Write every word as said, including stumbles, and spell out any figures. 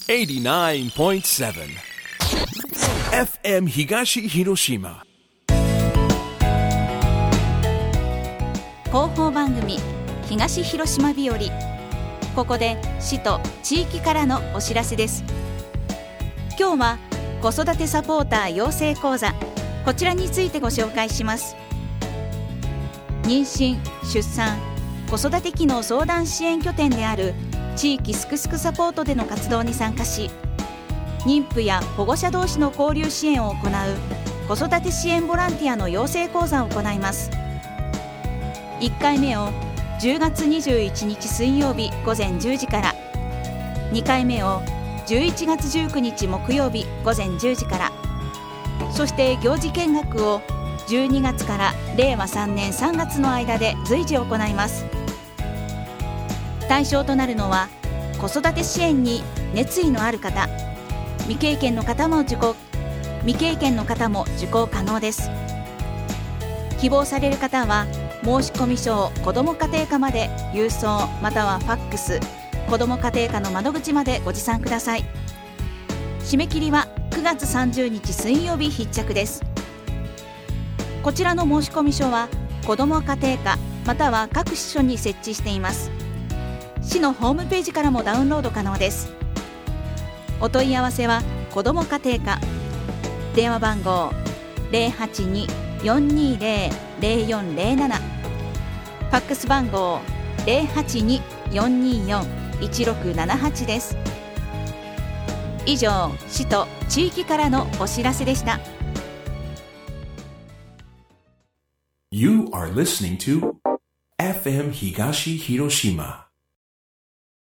エイティナインポイントセブン エフエム 東広島広報番組東広島日和。ここで市と地域からのお知らせです。今日は子育てサポーター養成講座、こちらについてご紹介します。妊娠・出産・子育て機能相談支援拠点である地域すくすくサポートでの活動に参加し、妊婦や保護者同士の交流支援を行う子育て支援ボランティアの養成講座を行います。いっかいめをじゅうがつにじゅういちにち水曜日午前じゅうじから、にかいめをじゅういちがつじゅうくにち木曜日午前じゅうじから、そして行事見学をじゅうにがつかられいわさんねんさんがつの間で随時行います。対象となるのは子育て支援に熱意のある方、未経験の方も受講未経験の方も受講可能です。希望される方は申込書を子ども家庭課まで郵送またはファックス、子ども家庭課の窓口までご持参ください。締め切りはくがつさんじゅうにち水曜日必着です。こちらの申込書は子ども家庭課または各支所に設置しています。市のホームページからもダウンロード可能です。お問い合わせは子ども家庭課、電話番号 ゼロはちに よんにゼロ ゼロよんゼロなな、ファックス番号 ゼロはちに よんによん いちろくななはち です。以上、市と地域からのお知らせでした。 You are listening to エフエム 東広島